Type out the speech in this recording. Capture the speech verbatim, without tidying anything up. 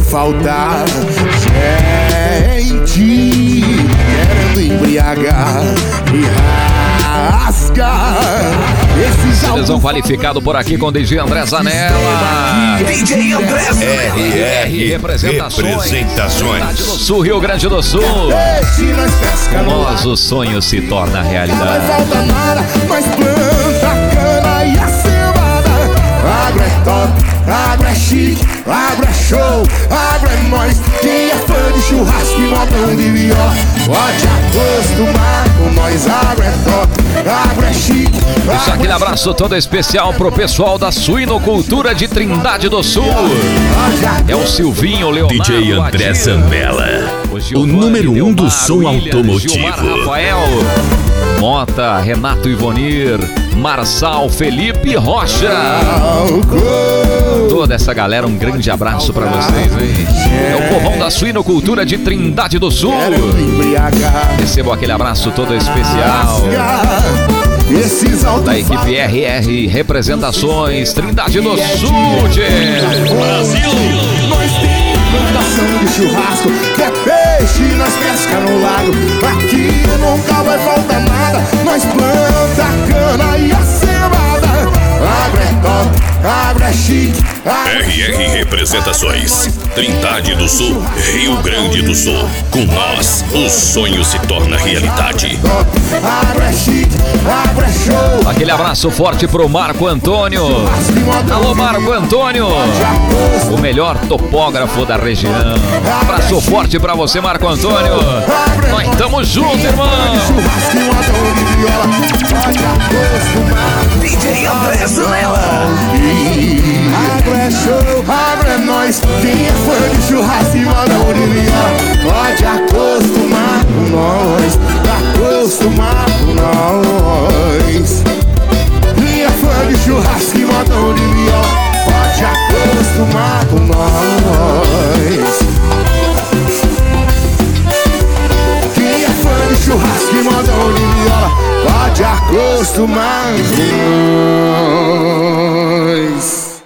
faltar gente querendo embriagar e rasgar. Seleção qualificado por aqui com D J André Zanella. D J André Zanella. R R Representações. Representações. Do Sul, Rio Grande do Sul. Com nós o sonho se torna realidade. Não falta nada, mas planta a cana e a cevada. Agro é top, agro é chique, agro é show, agro é nós. Quem é fã de churrasco e modão de viola pode acostumar com nós. Agro é top, agro é chique. Deixa aquele abraço todo especial pro pessoal da Suinocultura de Trindade do Sul. É o Silvinho, Leonardo, D J André Zanella, o número um do som automotivo. Gilmar, Rafael, Mota, Renato Ivonir, Marçal, Felipe Rocha. Toda essa galera, um grande abraço pra vocês, hein? É o povão da Suinocultura de Trindade do Sul. Recebo aquele abraço todo especial da equipe R R Representações Trindade do Sul, Brasil. Nós temos plantação de churrasco, que é peixe, nós pesca no lago. Aqui nunca vai faltar nada, nós planta a cana e a cevada. Agro é top, agro é chique. R R Representações, Trindade do Sul, Rio Grande do Sul. Com nós, o sonho se torna realidade. Agro é chique, agro é show. Aquele abraço forte pro Marco Antônio. Alô, Marco Antônio, o melhor topógrafo da região. Abraço forte pra você, Marco Antônio. Nós estamos juntos, irmão. D J André Zanella. Agro é show, agro é nós. Quem é fã de churrasco e modão de viola pode acostumar com nós. Acostumar com nós. Quem é fã de churrasco e modão de viola pode acostumar com nós. Quem é fã de churrasco e modão de viola pode acostumar com nós.